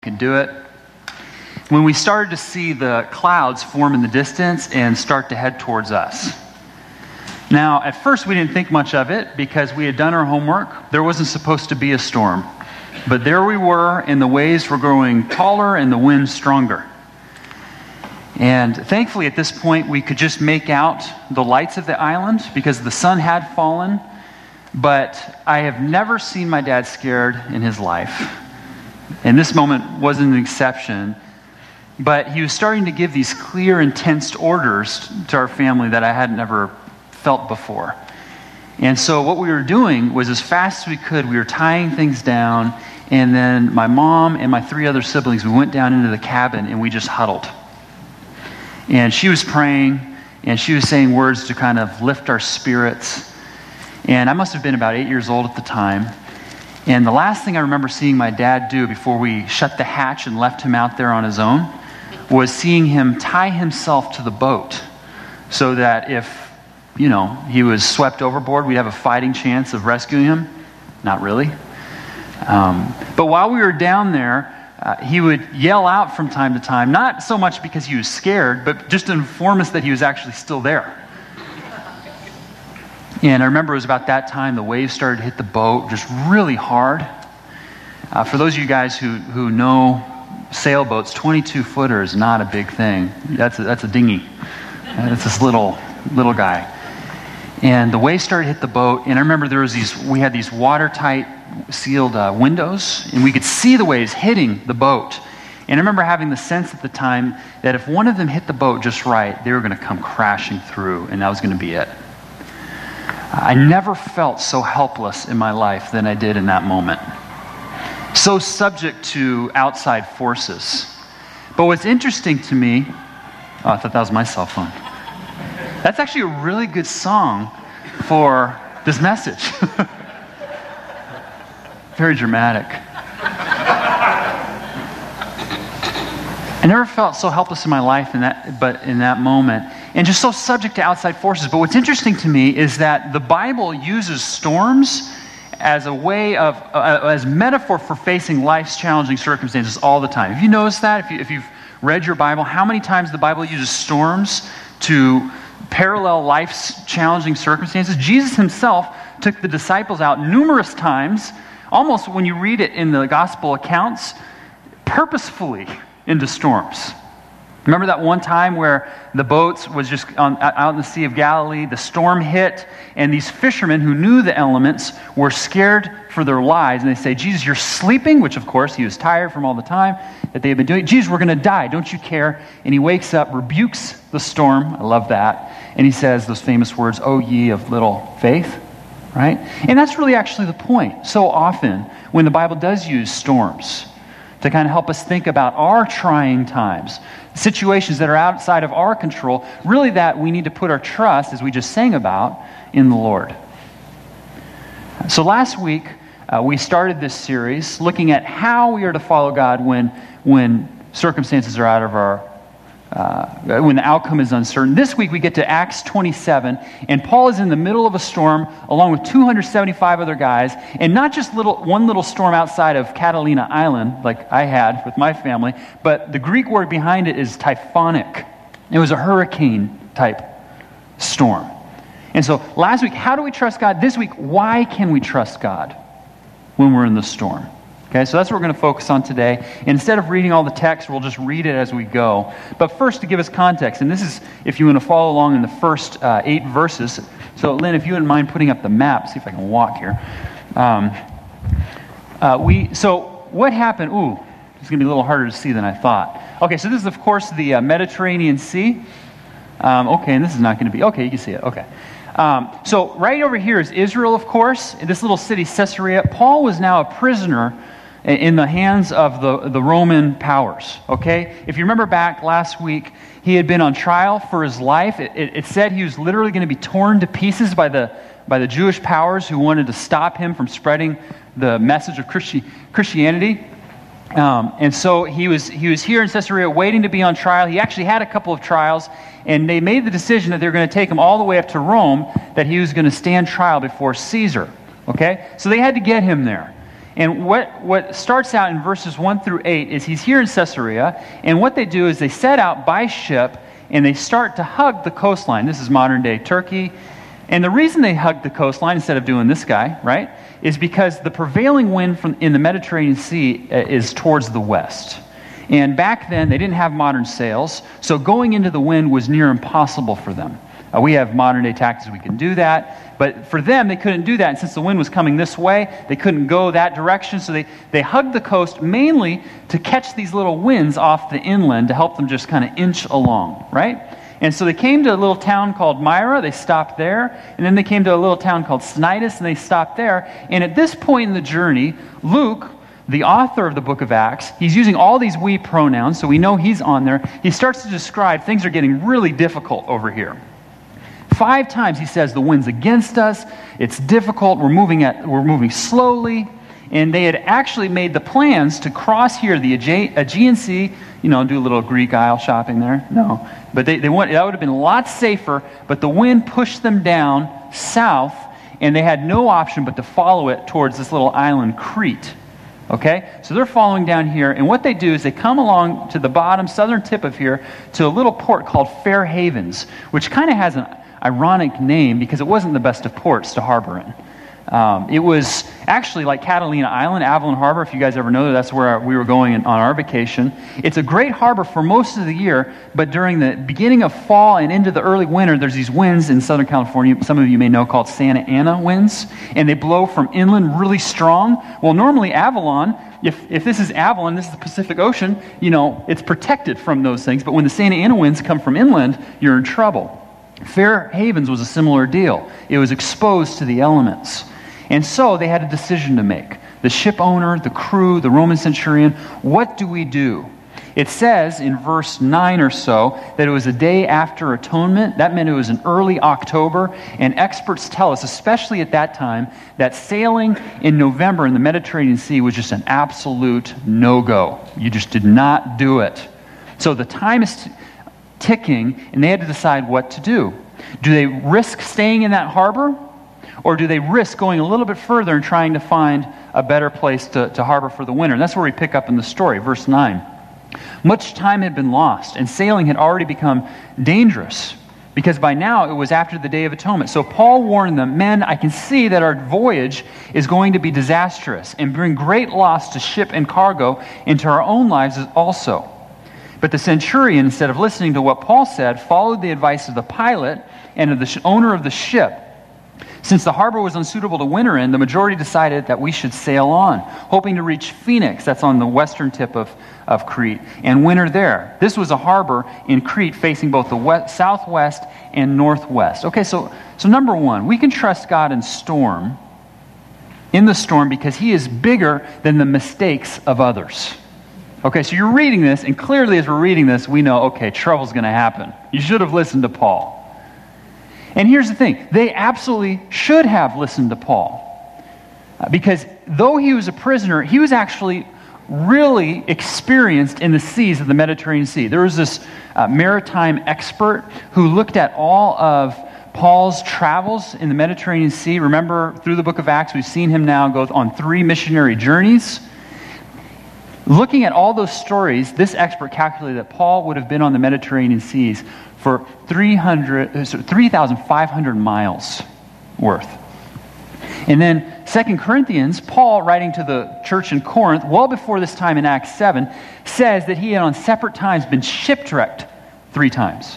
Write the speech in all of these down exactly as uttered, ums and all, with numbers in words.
Can do it. When we started to see the clouds form in the distance and start to head towards us. Now, at first we didn't think much of it because we had done our homework. There wasn't supposed to be a storm. But there we were, and the waves were growing taller and the wind stronger. And thankfully at this point we could just make out the lights of the island because the sun had fallen. But I have never seen my dad scared in his life. And this moment wasn't an exception, but he was starting to give these clear, intense orders to our family that I hadn't ever felt before. And so what we were doing was, as fast as we could, we were tying things down, and then my mom and my three other siblings, we went down into the cabin and we just huddled. And she was praying, and she was saying words to kind of lift our spirits. And I must have been about eight years old at the time. And the last thing I remember seeing my dad do before we shut the hatch and left him out there on his own was seeing him tie himself to the boat so that if, you know, he was swept overboard, we'd have a fighting chance of rescuing him. Not really. Um, but while we were down there, uh, he would yell out from time to time, not so much because he was scared, but just to inform us that he was actually still there. And I remember it was about that time the waves started to hit the boat just really hard. Uh, for those of you guys who, who know sailboats, twenty-two footer is not a big thing. That's a, that's a dinghy. That's this little little guy. And the waves started to hit the boat, and I remember there was these. We had these watertight sealed uh, windows, and we could see the waves hitting the boat. And I remember having the sense at the time that if one of them hit the boat just right, they were going to come crashing through, and that was going to be it. I never felt so helpless in my life than I did in that moment. So subject to outside forces. But what's interesting to me, oh, I thought that was my cell phone. That's actually a really good song for this message. Very dramatic. I never felt so helpless in my life in that, but in that moment. And just so subject to outside forces. But what's interesting to me is that the Bible uses storms as a way of, uh, as metaphor for facing life's challenging circumstances all the time. Have you noticed that? If, you, if you've read your Bible, how many times the Bible uses storms to parallel life's challenging circumstances? Jesus himself took the disciples out numerous times, almost when you read it in the gospel accounts, purposefully into storms. Remember that one time where the boats was just on, out in the Sea of Galilee, the storm hit, and these fishermen who knew the elements were scared for their lives, and they say, Jesus, you're sleeping, which of course he was tired from all the time that they had been doing. Jesus, we're going to die, don't you care? And he wakes up, rebukes the storm, I love that, and he says those famous words, O ye of little faith, right? And that's really actually the point. So often, when the Bible does use storms to kind of help us think about our trying times, situations that are outside of our control, really that we need to put our trust, as we just sang about, in the Lord. So last week, uh, we started this series looking at how we are to follow God when, when circumstances are out of our, uh, when the outcome is uncertain. This week we get to Acts twenty-seven, and Paul is in the middle of a storm along with two hundred seventy-five other guys, and not just little one little storm outside of Catalina Island, like I had with my family, but the Greek word behind it is typhonic. It was a hurricane-type storm. And so last week, how do we trust God? This week, why can we trust God when we're in the storm? Okay, so that's what we're going to focus on today. And instead of reading all the text, we'll just read it as we go. But first, to give us context, and this is if you want to follow along in the first uh, eight verses. So, Lynn, if you wouldn't mind putting up the map, see if I can walk here. Um, uh, we so what happened? Ooh, it's going to be a little harder to see than I thought. Okay, so this is, of course, the uh, Mediterranean Sea. Um, okay, and this is not going to be, okay, you can see it, okay. Um, so right over here is Israel, of course, in this little city, Caesarea. Paul was now a prisoner in the hands of the, the Roman powers, okay? If you remember back last week, he had been on trial for his life. It, it, it said he was literally going to be torn to pieces by the by the Jewish powers who wanted to stop him from spreading the message of Christi- Christianity. Um, and so he was he was here in Caesarea waiting to be on trial. He actually had a couple of trials, and they made the decision that they were going to take him all the way up to Rome, that he was going to stand trial before Caesar, okay? So they had to get him there. And what, what starts out in verses one through eight is he's here in Caesarea, and what they do is they set out by ship, and they start to hug the coastline. This is modern-day Turkey. And the reason they hug the coastline instead of doing this guy, right, is because the prevailing wind from in the Mediterranean Sea is towards the west. And back then, they didn't have modern sails, so going into the wind was near impossible for them. Uh, we have modern-day tactics, we can do that. But for them, they couldn't do that. And since the wind was coming this way, they couldn't go that direction. So they, they hugged the coast mainly to catch these little winds off the inland to help them just kind of inch along, right? And so they came to a little town called Myra. They stopped there. And then they came to a little town called Cnidus, and they stopped there. And at this point in the journey, Luke, the author of the book of Acts, he's using all these we pronouns, so we know he's on there. He starts to describe things are getting really difficult over here. Five times he says the wind's against us, it's difficult, we're moving at we're moving slowly, and they had actually made the plans to cross here the Aegean Sea, you know, do a little Greek Isle shopping there. No, but they, they went, that would have been a lot safer, but the wind pushed them down south, and they had no option but to follow it towards this little island, Crete. Okay, so they're following down here, and what they do is they come along to the bottom southern tip of here to a little port called Fair Havens, which kind of has an ironic name because it wasn't the best of ports to harbor in. Um, it was actually like Catalina Island, Avalon Harbor. If you guys ever know that, that's where we were going on our vacation. It's a great harbor for most of the year, but during the beginning of fall and into the early winter, there's these winds in Southern California, some of you may know, called Santa Ana winds, and they blow from inland really strong. Well, normally Avalon, if, if this is Avalon, this is the Pacific Ocean, you know, it's protected from those things, but when the Santa Ana winds come from inland, you're in trouble. Fair Havens was a similar deal. It was exposed to the elements. And so they had a decision to make. The ship owner, the crew, the Roman centurion, what do we do? It says in verse nine or so that it was a day after atonement. That meant it was in early October. And experts tell us, especially at that time, that sailing in November in the Mediterranean Sea was just an absolute no-go. You just did not do it. So the time is t- ticking, and they had to decide what to do. Do they risk staying in that harbor? Or do they risk going a little bit further and trying to find a better place to, to harbor for the winter? And that's where we pick up in the story, verse nine. Much time had been lost, and sailing had already become dangerous, because by now it was after the Day of Atonement. So Paul warned them, men, I can see that our voyage is going to be disastrous and bring great loss to ship and cargo and to our own lives also. But the centurion, instead of listening to what Paul said, followed the advice of the pilot and of the owner of the ship. Since the harbor was unsuitable to winter in, the majority decided that we should sail on, hoping to reach Phoenix, that's on the western tip of, of Crete, and winter there. This was a harbor in Crete facing both the west, southwest and northwest. Okay, so, so number one, we can trust God in storm, in the storm, because he is bigger than the mistakes of others. Okay, so you're reading this, and clearly as we're reading this, we know, okay, trouble's going to happen. You should have listened to Paul. And here's the thing, they absolutely should have listened to Paul. Uh, because though he was a prisoner, he was actually really experienced in the seas of the Mediterranean Sea. There was this uh, maritime expert who looked at all of Paul's travels in the Mediterranean Sea. Remember, through the book of Acts, we've seen him now go on three missionary journeys. Looking at all those stories, this expert calculated that Paul would have been on the Mediterranean seas for three thousand five hundred miles worth. And then Second Corinthians, Paul, writing to the church in Corinth, well before this time in Acts seven, says that he had on separate times been shipwrecked three times.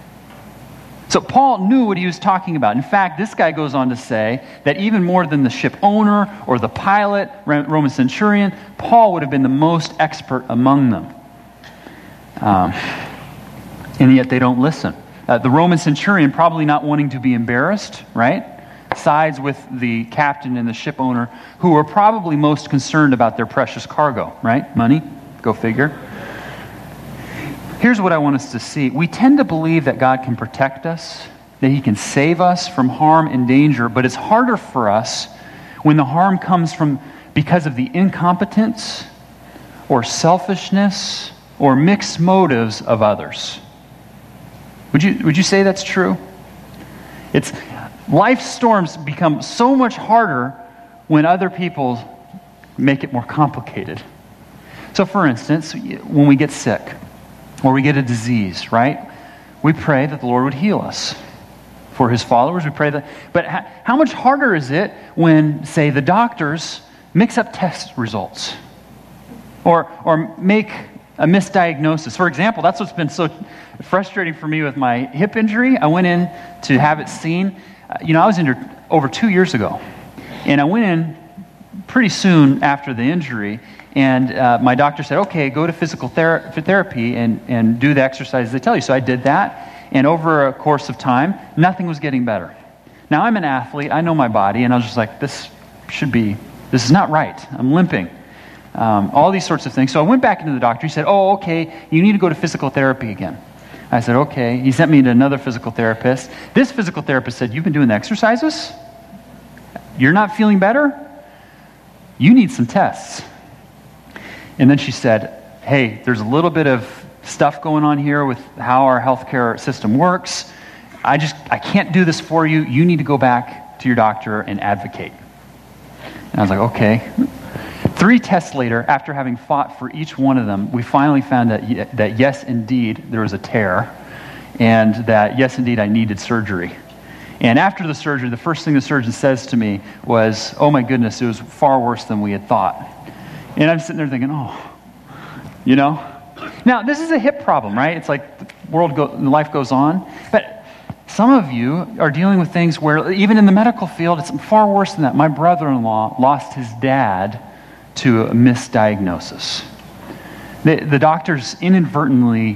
So Paul knew what he was talking about. In fact, this guy goes on to say that even more than the ship owner or the pilot, Roman centurion, Paul would have been the most expert among them. Um, and yet they don't listen. Uh, the Roman centurion, probably not wanting to be embarrassed, right, sides with the captain and the ship owner, who are probably most concerned about their precious cargo, right? Money, go figure. Here's what I want us to see. We tend to believe that God can protect us, that he can save us from harm and danger, but it's harder for us when the harm comes from because of the incompetence or selfishness or mixed motives of others. Would you, would you say that's true? It's life storms become so much harder when other people make it more complicated. So for instance, when we get sick or we get a disease, right? We pray that the Lord would heal us. For his followers, we pray that. But how much harder is it when, say, the doctors mix up test results or or make a misdiagnosis? For example, that's what's been so frustrating for me with my hip injury. I went in to have it seen. You know, I was injured over two years ago. And I went in pretty soon after the injury, and uh, my doctor said, okay, go to physical ther- therapy and, and do the exercises they tell you. So I did that. And over a course of time, nothing was getting better. Now, I'm an athlete. I know my body. And I was just like, this should be, this is not right. I'm limping. Um, all these sorts of things. So I went back into the doctor. He said, oh, okay, you need to go to physical therapy again. I said, okay. He sent me to another physical therapist. This physical therapist said, you've been doing the exercises? You're not feeling better? You need some tests. And then she said, hey, there's a little bit of stuff going on here with how our healthcare system works. I just, I can't do this for you. You need to go back to your doctor and advocate. And I was like, okay. Three tests later, after having fought for each one of them, we finally found that, that yes, indeed, there was a tear, and that yes, indeed, I needed surgery. And after the surgery, the first thing the surgeon says to me was, oh my goodness, it was far worse than we had thought. And I'm sitting there thinking, oh, you know? Now, this is a hip problem, right? It's like the world go, life goes on. But some of you are dealing with things where, even in the medical field, it's far worse than that. My brother-in-law lost his dad to a misdiagnosis. The, the doctors inadvertently,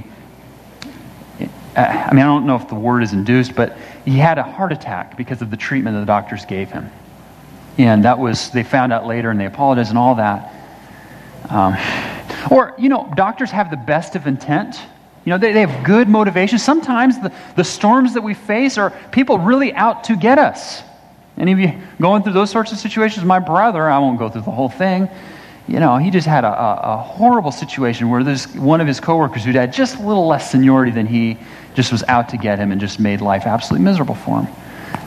I mean, I don't know if the word is induced, but he had a heart attack because of the treatment that the doctors gave him. And that was, they found out later and they apologized and all that. Um, or, you know, doctors have the best of intent. You know, they, they have good motivation. Sometimes the, the storms that we face are people really out to get us. Any of you going through those sorts of situations? My brother, I won't go through the whole thing. You know, he just had a, a, a horrible situation where there's one of his coworkers who had just a little less seniority than he just was out to get him and just made life absolutely miserable for him.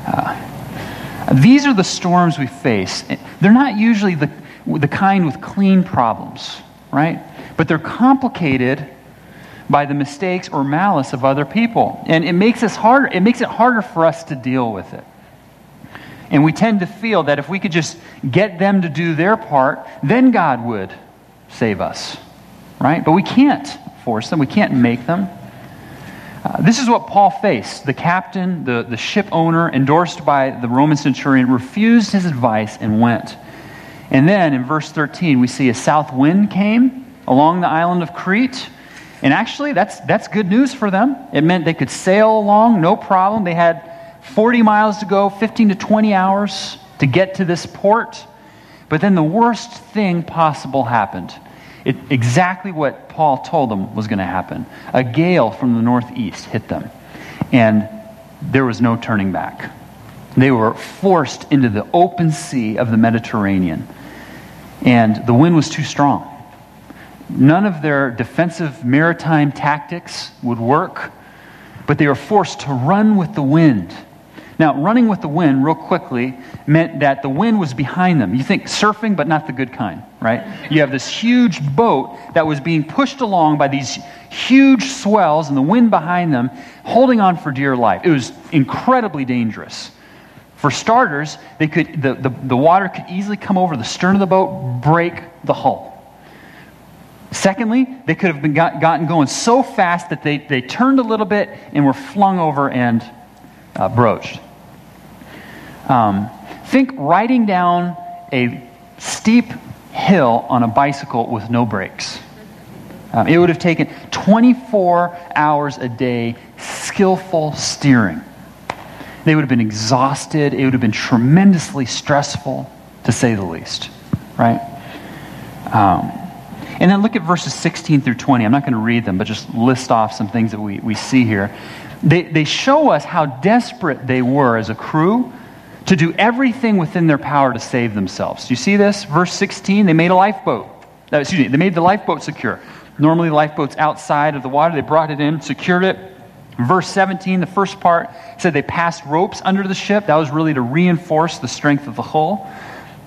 Uh, these are the storms we face. They're not usually the the kind with clean problems, right? But they're complicated by the mistakes or malice of other people. And it makes us harder, it makes it harder for us to deal with it. And we tend to feel that if we could just get them to do their part, then God would save us, right? But we can't force them. We can't make them. Uh, this is what Paul faced. The captain, the, the ship owner, endorsed by the Roman centurion, refused his advice and went. And then in verse thirteen, we see a south wind came along the island of Crete. And actually, that's that's good news for them. It meant they could sail along, no problem. They had forty miles to go, fifteen to twenty hours to get to this port. But then the worst thing possible happened. It, exactly what Paul told them was going to happen. A gale from the northeast hit them. And there was no turning back. They were forced into the open sea of the Mediterranean. And the wind was too strong. None of their defensive maritime tactics would work, but they were forced to run with the wind. Now, running with the wind, real quickly, meant that the wind was behind them. You think surfing, but not the good kind, right? You have this huge boat that was being pushed along by these huge swells and the wind behind them, holding on for dear life. It was incredibly dangerous. For starters, they could the, the, the water could easily come over the stern of the boat, break the hull. Secondly, they could have been got, gotten going so fast that they, they turned a little bit and were flung over and uh, broached. Um, think riding down a steep hill on a bicycle with no brakes. Um, it would have taken twenty-four hours a day, skillful steering. They would have been exhausted. It would have been tremendously stressful, to say the least, right? Um, and then look at verses sixteen through twenty. I'm not going to read them, but just list off some things that we, we see here. They, they show us how desperate they were as a crew to do everything within their power to save themselves. Do you see this? Verse sixteen, they made a lifeboat. Uh, excuse me, they made the lifeboat secure. Normally the lifeboat's outside of the water. They brought it in, secured it. Verse seventeen, the first part, said they passed ropes under the ship. That was really to reinforce the strength of the hull.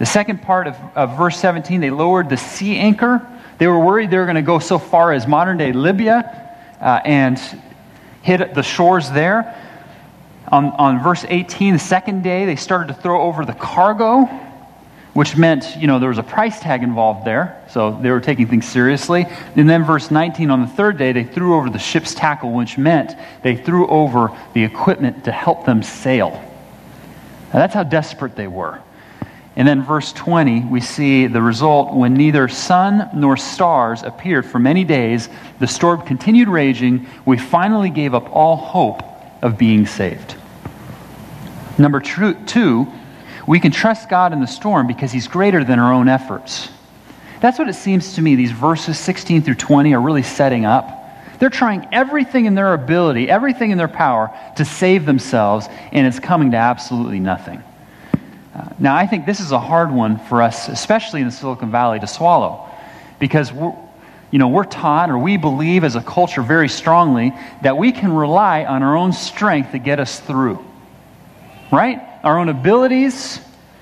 The second part of, of verse seventeen, they lowered the sea anchor. They were worried they were going to go so far as modern-day Libya uh, and hit the shores there. On, on verse eighteen, the second day, they started to throw over the cargo, which meant, you know, there was a price tag involved there, so they were taking things seriously. And then verse nineteen, on the third day, they threw over the ship's tackle, which meant they threw over the equipment to help them sail. Now, that's how desperate they were. And then verse twenty, we see the result: when neither sun nor stars appeared for many days, the storm continued raging. We finally gave up all hope of being saved. Number two, we can trust God in the storm because He's greater than our own efforts. That's what it seems to me these verses sixteen through twenty are really setting up. They're trying everything in their ability, everything in their power to save themselves, and it's coming to absolutely nothing. Uh, now, I think this is a hard one for us, especially in the Silicon Valley, to swallow, because we're, you know, we're taught, or we believe as a culture very strongly, that we can rely on our own strength to get us through. Right? Our own abilities,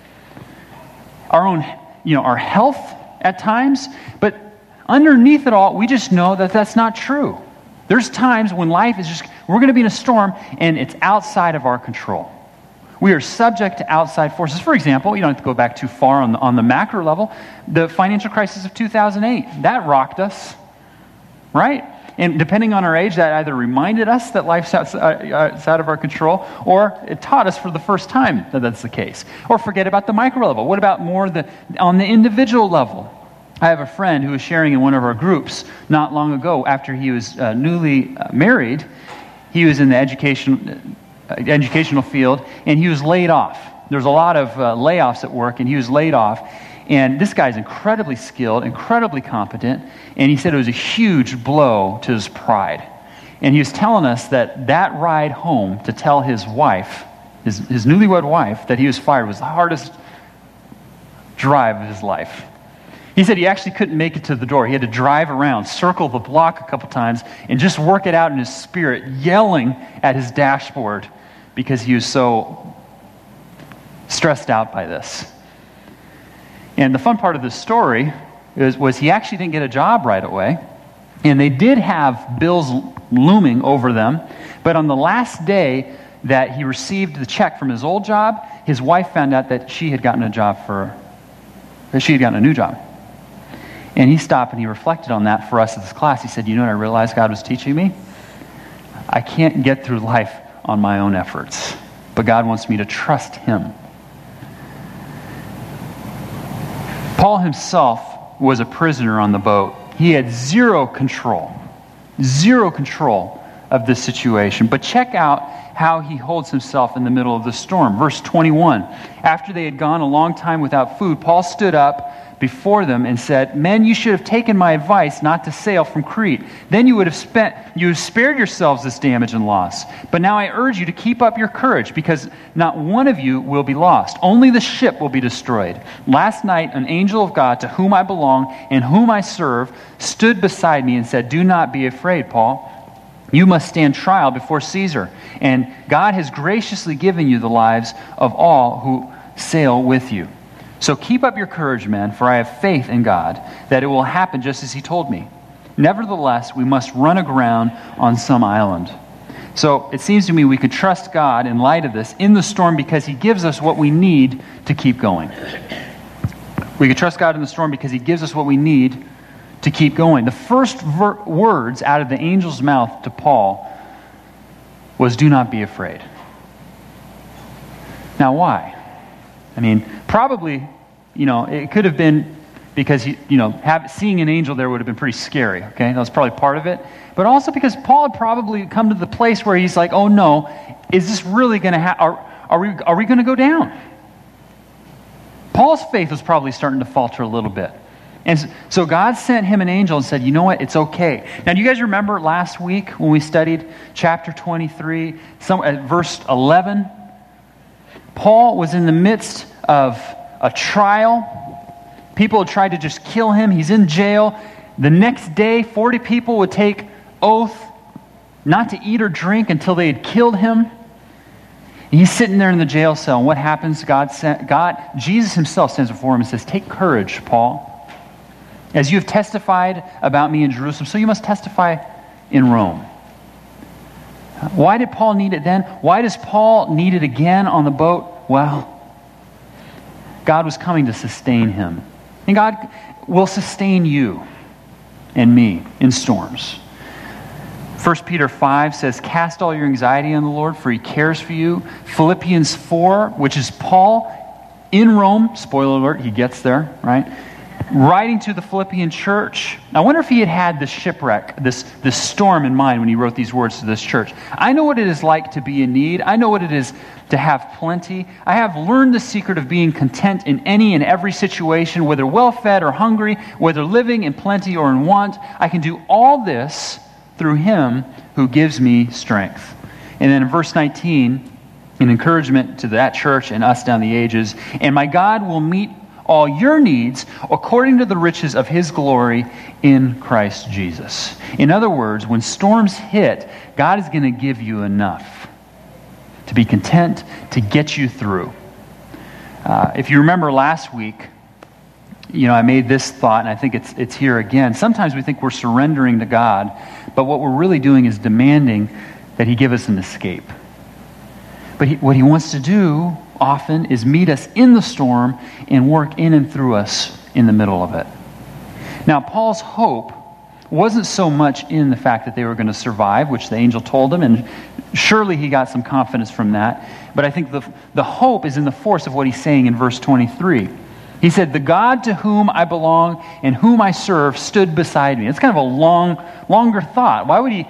our own, you know, our health at times, but underneath it all, we just know that that's not true. There's times when life is just, we're going to be in a storm, and it's outside of our control. We are subject to outside forces. For example, you don't have to go back too far on the, on the macro level. The financial crisis of two thousand eight, that rocked us, right? And depending on our age, that either reminded us that life's outside of our control, or it taught us for the first time that that's the case. Or forget about the micro level. What about more the on the individual level? I have a friend who was sharing in one of our groups not long ago, after he was uh, newly uh, married. He was in the education... educational field, and he was laid off. There's a lot of uh, layoffs at work, and he was laid off. And this guy's incredibly skilled, incredibly competent, and he said it was a huge blow to his pride. And he was telling us that that ride home to tell his wife, his, his newlywed wife, that he was fired was the hardest drive of his life. He said he actually couldn't make it to the door. He had to drive around, circle the block a couple times, and just work it out in his spirit, yelling at his dashboard because he was so stressed out by this. And the fun part of this story is, was he actually didn't get a job right away, and they did have bills looming over them, but on the last day that he received the check from his old job, his wife found out that she had gotten a job for, that she had gotten a new job. And he stopped and he reflected on that for us in this class. He said, you know what I realized God was teaching me? I can't get through life on my own efforts, but God wants me to trust Him. Paul himself was a prisoner on the boat. He had zero control, zero control of this situation. But check out how he holds himself in the middle of the storm. Verse twenty-one, after they had gone a long time without food, Paul stood up before them and said, men, you should have taken my advice not to sail from Crete. Then you would have spent, you would have spared yourselves this damage and loss. But now I urge you to keep up your courage, because not one of you will be lost. Only the ship will be destroyed. Last night, an angel of God, to whom I belong and whom I serve, stood beside me and said, do not be afraid, Paul. You must stand trial before Caesar. And God has graciously given you the lives of all who sail with you. So keep up your courage, men, for I have faith in God that it will happen just as He told me. Nevertheless, we must run aground on some island. So it seems to me we could trust God in light of this in the storm because He gives us what we need to keep going. We could trust God in the storm because He gives us what we need to keep going. The first ver- words out of the angel's mouth to Paul was, do not be afraid. Now why? I mean, probably, you know, it could have been because, he, you know, have, seeing an angel there would have been pretty scary, okay? That was probably part of it. But also because Paul had probably come to the place where he's like, oh no, is this really going to happen? Are, are we, are we going to go down? Paul's faith was probably starting to falter a little bit. And so God sent him an angel and said, you know what, it's okay. Now, do you guys remember last week when we studied chapter twenty-three, some, uh, verse eleven? Paul was in the midst of a trial. People had tried to just kill him. He's in jail. The next day, forty people would take oath not to eat or drink until they had killed him. He's sitting there in the jail cell, and what happens? God, sent, God, Jesus himself stands before him and says, "Take courage, Paul. As you have testified about me in Jerusalem, so you must testify in Rome." Why did Paul need it then? Why does Paul need it again on the boat? Well, God was coming to sustain him. And God will sustain you and me in storms. First Peter five says, "Cast all your anxiety on the Lord, for he cares for you." Philippians four, which is Paul in Rome, spoiler alert, he gets there, right? Writing to the Philippian church. I wonder if he had had this shipwreck, this, this storm in mind when he wrote these words to this church. "I know what it is like to be in need. I know what it is to have plenty. I have learned the secret of being content in any and every situation, whether well-fed or hungry, whether living in plenty or in want. I can do all this through him who gives me strength." And then in verse nineteen, an encouragement to that church and us down the ages, "And my God will meet all your needs according to the riches of his glory in Christ Jesus." In other words, when storms hit, God is going to give you enough to be content, to get you through. Uh, if you remember last week, you know, I made this thought, and I think it's it's here again. Sometimes we think we're surrendering to God, but what we're really doing is demanding that he give us an escape. But he, what he wants to do often is meet us in the storm and work in and through us in the middle of it. Now, Paul's hope wasn't so much in the fact that they were going to survive, which the angel told him, and surely he got some confidence from that. But I think the, the hope is in the force of what he's saying in verse twenty-three. He said, "The God to whom I belong and whom I serve stood beside me." It's kind of a long, longer thought. Why would he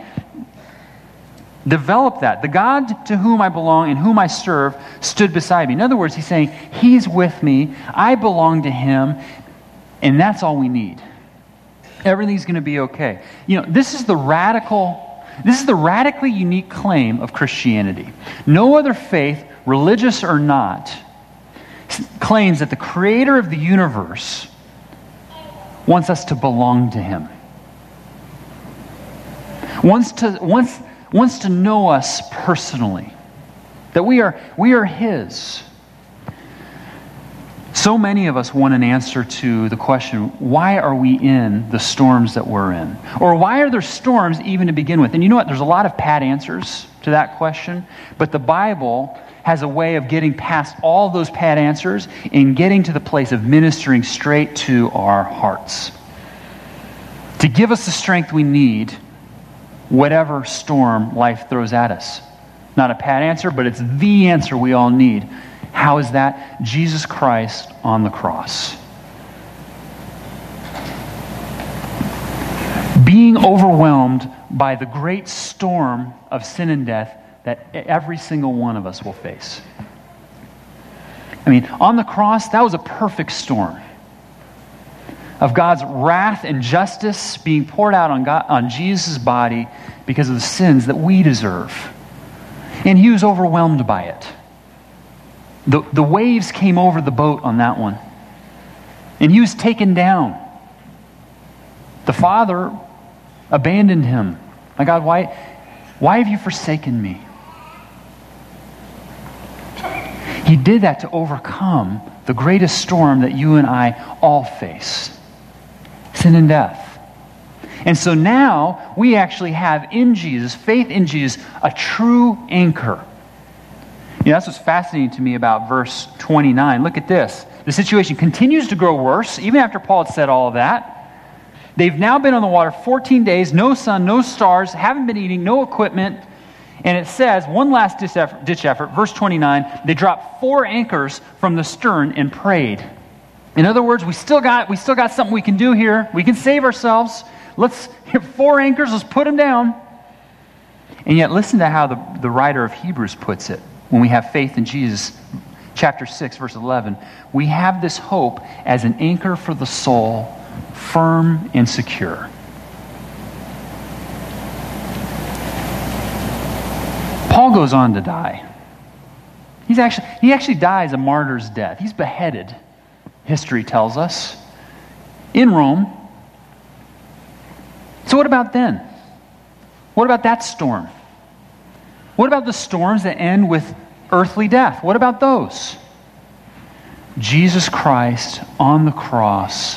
develop that? The God to whom I belong and whom I serve stood beside me. In other words, he's saying, he's with me, I belong to him, and that's all we need. Everything's going to be okay. You know, this is the radical, this is the radically unique claim of Christianity. No other faith, religious or not, claims that the creator of the universe wants us to belong to him. Wants to, wants, wants to know us personally. That we are, we are his. So many of us want an answer to the question, why are we in the storms that we're in? Or why are there storms even to begin with? And you know what? There's a lot of pat answers to that question. But the Bible has a way of getting past all those pat answers and getting to the place of ministering straight to our hearts. To give us the strength we need, whatever storm life throws at us. Not a pat answer, but it's the answer we all need. How is that? Jesus Christ on the cross. Being overwhelmed by the great storm of sin and death that every single one of us will face. I mean, on the cross, that was a perfect storm of God's wrath and justice being poured out on God, on Jesus' body because of the sins that we deserve. And he was overwhelmed by it. The, the waves came over the boat on that one. And he was taken down. The Father abandoned him. My God, why, why have you forsaken me? He did that to overcome the greatest storm that you and I all face. Sin and death. And so now we actually have in Jesus, faith in Jesus, a true anchor. You know, that's what's fascinating to me about verse twenty-nine. Look at this. The situation continues to grow worse, even after Paul had said all of that. They've now been on the water fourteen days, no sun, no stars, haven't been eating, no equipment. And it says, one last ditch effort, ditch effort, verse twenty-nine, they dropped four anchors from the stern and prayed. In other words, we still got we still got something we can do here. We can save ourselves. Let's hit four anchors, let's put them down. And yet listen to how the, the writer of Hebrews puts it. When we have faith in Jesus, chapter six, verse eleven, we have this hope as an anchor for the soul, firm and secure. Paul goes on to die. He's actually, he actually dies a martyr's death. He's beheaded, history tells us, in Rome. So what about then? What about that storm? What about the storms that end with earthly death. What about those? Jesus Christ on the cross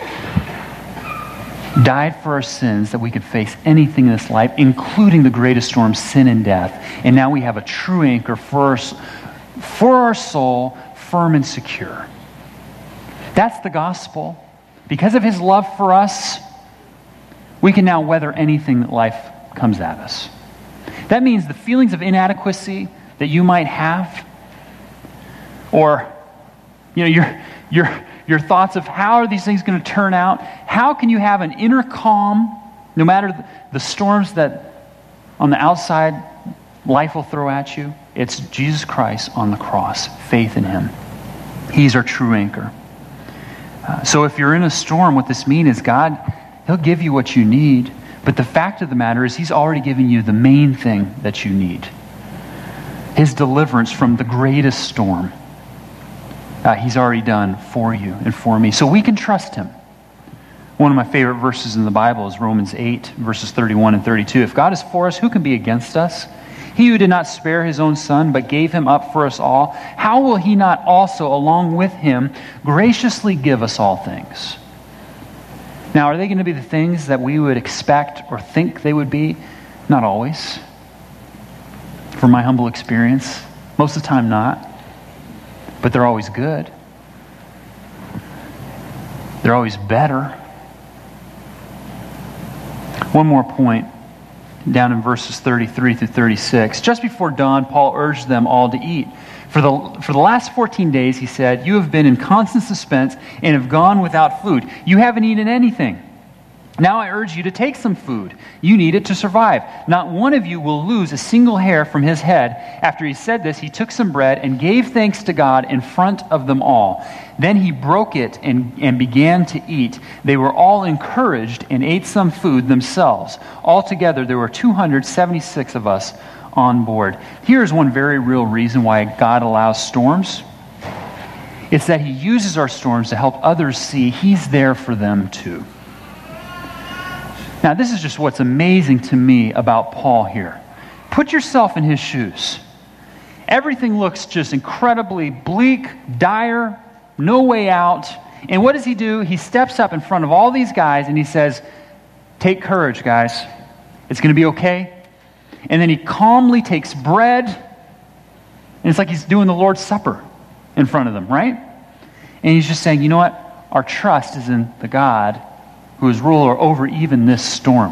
died for our sins that we could face anything in this life, including the greatest storm, sin and death. And now we have a true anchor for us, for our soul, firm and secure. That's the gospel. Because of his love for us, we can now weather anything that life comes at us. That means the feelings of inadequacy that you might have, or you know, your your your thoughts of how are these things going to turn out? How can you have an inner calm no matter the storms that on the outside life will throw at you? It's Jesus Christ on the cross, faith in him. He's our true anchor. Uh, so if you're in a storm, what this means is God, he'll give you what you need. But the fact of the matter is he's already given you the main thing that you need. His deliverance from the greatest storm. Uh, he's already done for you and for me. So we can trust him. One of my favorite verses in the Bible is Romans eight, verses thirty-one and thirty-two. If God is for us, who can be against us? He who did not spare his own son, but gave him up for us all, how will he not also, along with him, graciously give us all things? Now, are they going to be the things that we would expect or think they would be? Not always. From my humble experience, most of the time not. But they're always good. They're always better. One more point, down in verses thirty-three through thirty-six. Just before dawn, Paul urged them all to eat. For the, for the last fourteen days, he said, you have been in constant suspense and have gone without food. You haven't eaten anything. Now I urge you to take some food. You need it to survive. Not one of you will lose a single hair from his head. After he said this, he took some bread and gave thanks to God in front of them all. Then he broke it and, and began to eat. They were all encouraged and ate some food themselves. Altogether, there were two hundred seventy-six of us on board. Here's one very real reason why God allows storms. It's that he uses our storms to help others see he's there for them too. Now, this is just what's amazing to me about Paul here. Put yourself in his shoes. Everything looks just incredibly bleak, dire, no way out. And what does he do? He steps up in front of all these guys and he says, take courage, guys. It's going to be okay. And then he calmly takes bread, and it's like he's doing the Lord's Supper in front of them, right? And he's just saying, you know what? Our trust is in the God who is ruler over even this storm.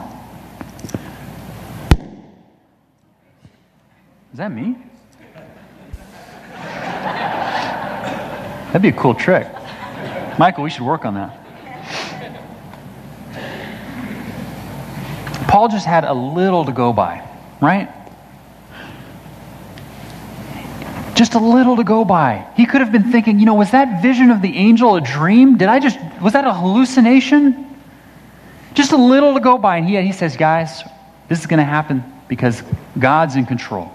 Is that me? That'd be a cool trick. Michael, we should work on that. Paul just had a little to go by, right? Just a little to go by. He could have been thinking, you know, was that vision of the angel a dream? Did I just, was that a hallucination? Just a little to go by. And he, he says, guys, this is going to happen because God's in control.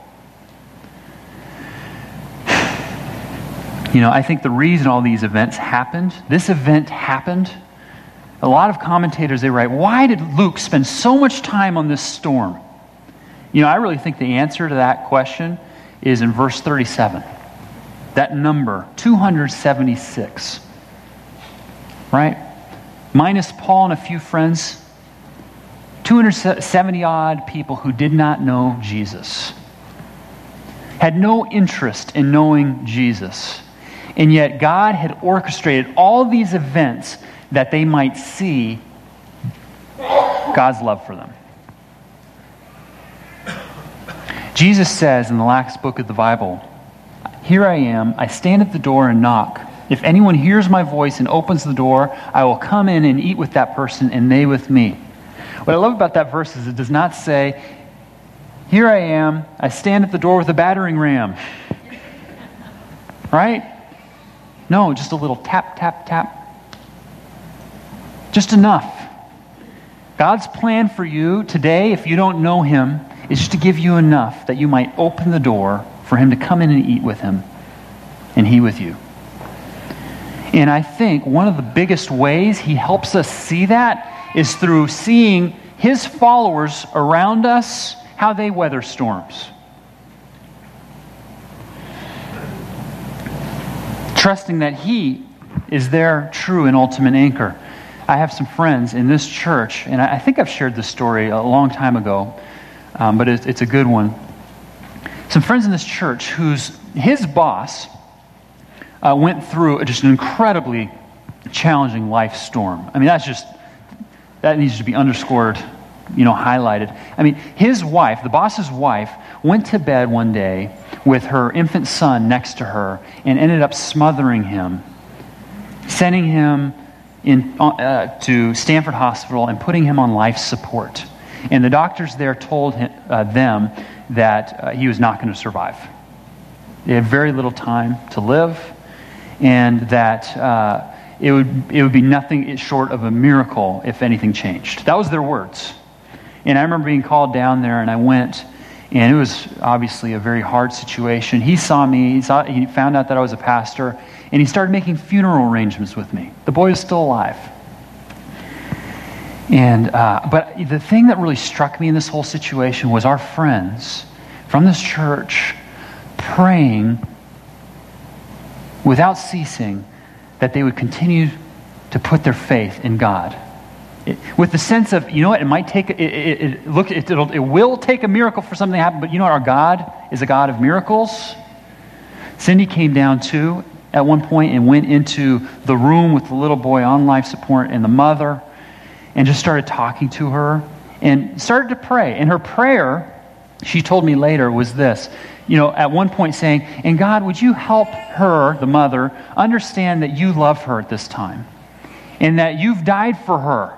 You know, I think the reason all these events happened, this event happened, a lot of commentators, they write, why did Luke spend so much time on this storm? You know, I really think the answer to that question is in verse thirty-seven. That number, two hundred seventy-six. Right? Minus Paul and a few friends, two hundred seventy odd people who did not know Jesus. Had no interest in knowing Jesus. And yet God had orchestrated all these events that they might see God's love for them. Jesus says in the last book of the Bible, here I am, I stand at the door and knock. If anyone hears my voice and opens the door, I will come in and eat with that person and they with me. What I love about that verse is it does not say, here I am, I stand at the door with a battering ram. Right? No, just a little tap, tap, tap. Just enough. God's plan for you today, if you don't know him, is just to give you enough that you might open the door for him to come in and eat with him and he with you. And I think one of the biggest ways he helps us see that is through seeing his followers around us, how they weather storms. trusting that He is their true and ultimate anchor. I have some friends in this church, and I think I've shared this story a long time ago, um, but it's, it's a good one. Some friends in this church whose his boss uh, went through just an incredibly challenging life storm. I mean, that's just, that needs to be underscored, you know, highlighted. I mean, his wife, the boss's wife, went to bed one day with her infant son next to her and ended up smothering him, sending him in uh, to Stanford Hospital and putting him on life support. And the doctors there told him, uh, them that uh, he was not going to survive. They had very little time to live, and that uh, it would it would be nothing short of a miracle if anything changed. That was their words. And I remember being called down there, and I went, and it was obviously a very hard situation. He saw me, he, saw, he found out that I was a pastor, and he started making funeral arrangements with me. The boy was still alive. And uh, but the thing that really struck me in this whole situation was our friends from this church praying without ceasing that they would continue to put their faith in God. It, with the sense of, you know what, it might take, it, it, it, look, it, it'll, it will take a miracle for something to happen, but you know what, our God is a God of miracles. Cindy came down too at one point and went into the room with the little boy on life support and the mother and just started talking to her and started to pray. And her prayer, she told me later, was this, you know, at one point saying, and God, would you help her, the mother, understand that you love her at this time and that you've died for her.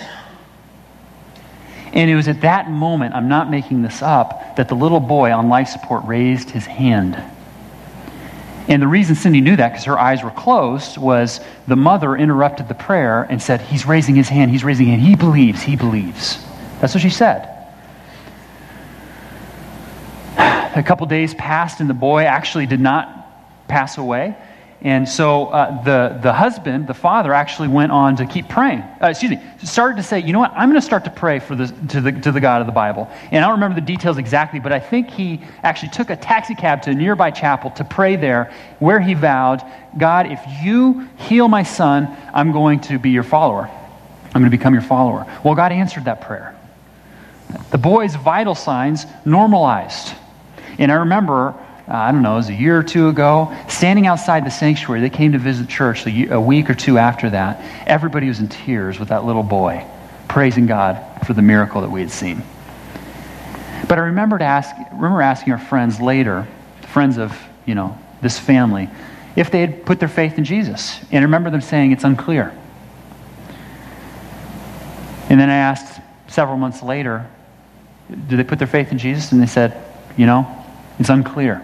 And it was at that moment, I'm not making this up, that the little boy on life support raised his hand. And the reason Cindy knew that, because her eyes were closed, was the mother interrupted the prayer and said, he's raising his hand, he's raising his hand, he believes, he believes. That's what she said. A couple days passed and the boy actually did not pass away. And so uh, the, the husband, the father, actually went on to keep praying. Uh, excuse me, started to say, you know what, I'm going to start to pray for the, to, the, to the God of the Bible. And I don't remember the details exactly, but I think he actually took a taxi cab to a nearby chapel to pray there, where he vowed, God, if you heal my son, I'm going to be your follower. I'm going to become your follower. Well, God answered that prayer. The boy's vital signs normalized. And I remember, uh, I don't know, it was a year or two ago, standing outside the sanctuary. They came to visit church a, year, a week or two after that. Everybody was in tears with that little boy, praising God for the miracle that we had seen. But I remember, to ask, remember asking our friends later, friends of, you know, this family, if they had put their faith in Jesus. And I remember them saying, it's unclear. And then I asked several months later, did they put their faith in Jesus? And they said, you know, it's unclear.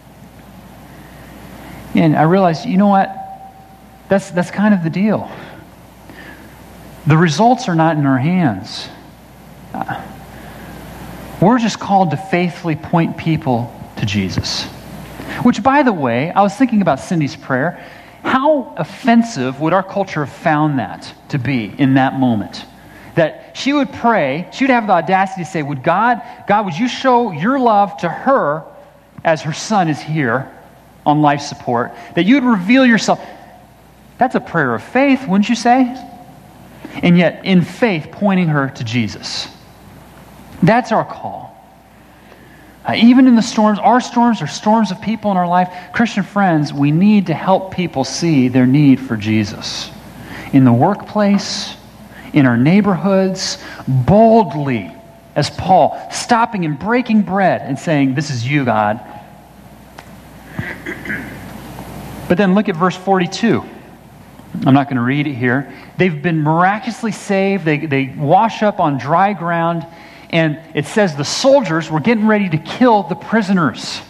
And I realized, you know what? That's that's kind of the deal. The results are not in our hands. Uh, we're just called to faithfully point people to Jesus. Which, by the way, I was thinking about Cindy's prayer. How offensive would our culture have found that to be in that moment? That she would pray, she would have the audacity to say, would God, God, would you show your love to her as her son is here on life support, that you would reveal yourself. That's a prayer of faith, wouldn't you say? And yet, in faith, pointing her to Jesus. That's our call. Uh, even in the storms, our storms are storms of people in our life. Christian friends, we need to help people see their need for Jesus. In the workplace, in our neighborhoods, boldly, as Paul, stopping and breaking bread and saying, this is you, God. But then look at verse forty-two. I'm not going to read it here. They've been miraculously saved. They, they wash up on dry ground. And it says the soldiers were getting ready to kill the prisoners.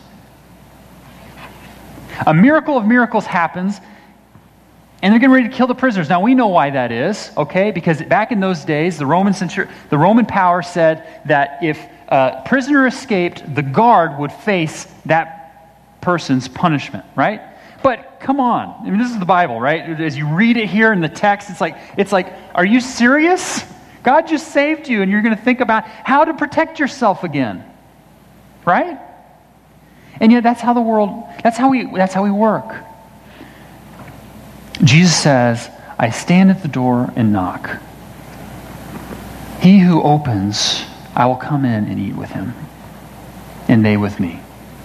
A miracle of miracles happens, and they're getting ready to kill the prisoners. Now, we know why that is, okay? Because back in those days, the Roman centur- the Roman power said that if a prisoner escaped, the guard would face that person's punishment, right? But come on. I mean, this is the Bible, right? As you read it here in the text, it's like, it's like, are you serious? God just saved you, and you're going to think about how to protect yourself again, right? And yet, that's how the world, that's how we, that's how we work. Jesus says, I stand at the door and knock. He who opens, I will come in and eat with him, and they with me.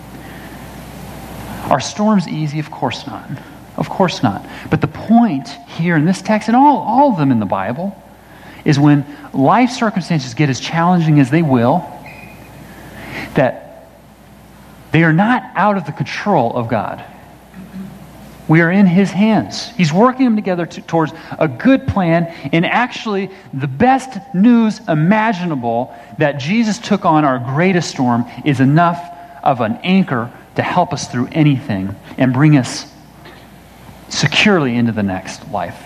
Are storms easy? Of course not. Of course not. But the point here in this text, and all, all of them in the Bible, is when life circumstances get as challenging as they will, that they are not out of the control of God. We are in His hands. He's working them together to, towards a good plan, and actually the best news imaginable that Jesus took on our greatest storm is enough of an anchor to help us through anything and bring us securely into the next life.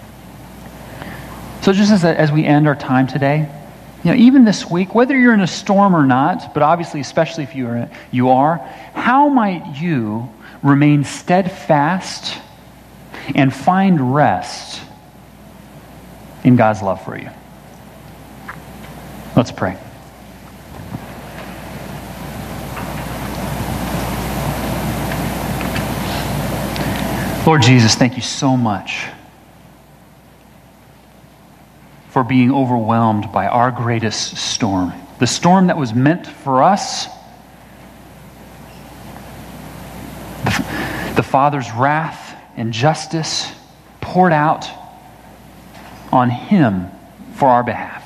So just as, as we end our time today, you know, even this week, whether you're in a storm or not, but obviously especially if you are, you are, how might you remain steadfast and find rest in God's love for you? Let's pray. Lord Jesus, thank you so much for being overwhelmed by our greatest storm. The storm that was meant for us, the Father's wrath and justice poured out on Him for our behalf.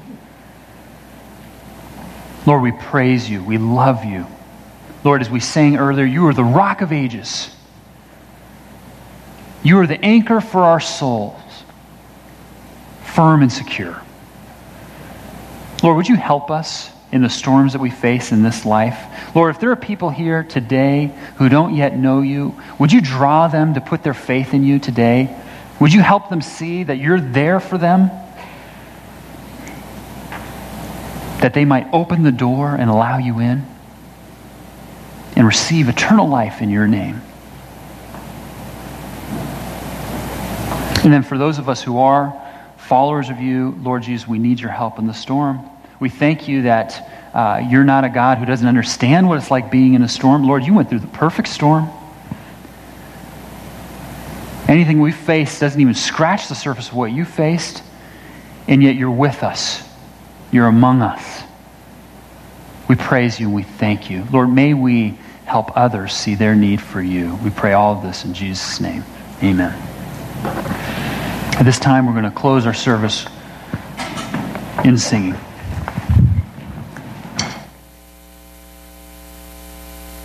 Lord, we praise you. We love you. Lord, as we sang earlier, you are the rock of ages. You are the anchor for our souls, firm and secure. Lord, would you help us in the storms that we face in this life? Lord, if there are people here today who don't yet know you, would you draw them to put their faith in you today? Would you help them see that you're there for them? That they might open the door and allow you in and receive eternal life in your name. And then for those of us who are followers of you, Lord Jesus, we need your help in the storm. We thank you that uh, you're not a God who doesn't understand what it's like being in a storm. Lord, you went through the perfect storm. Anything we face doesn't even scratch the surface of what you faced, and yet you're with us. You're among us. We praise you and we thank you. Lord, may we help others see their need for you. We pray all of this in Jesus' name. Amen. At this time, we're going to close our service in singing.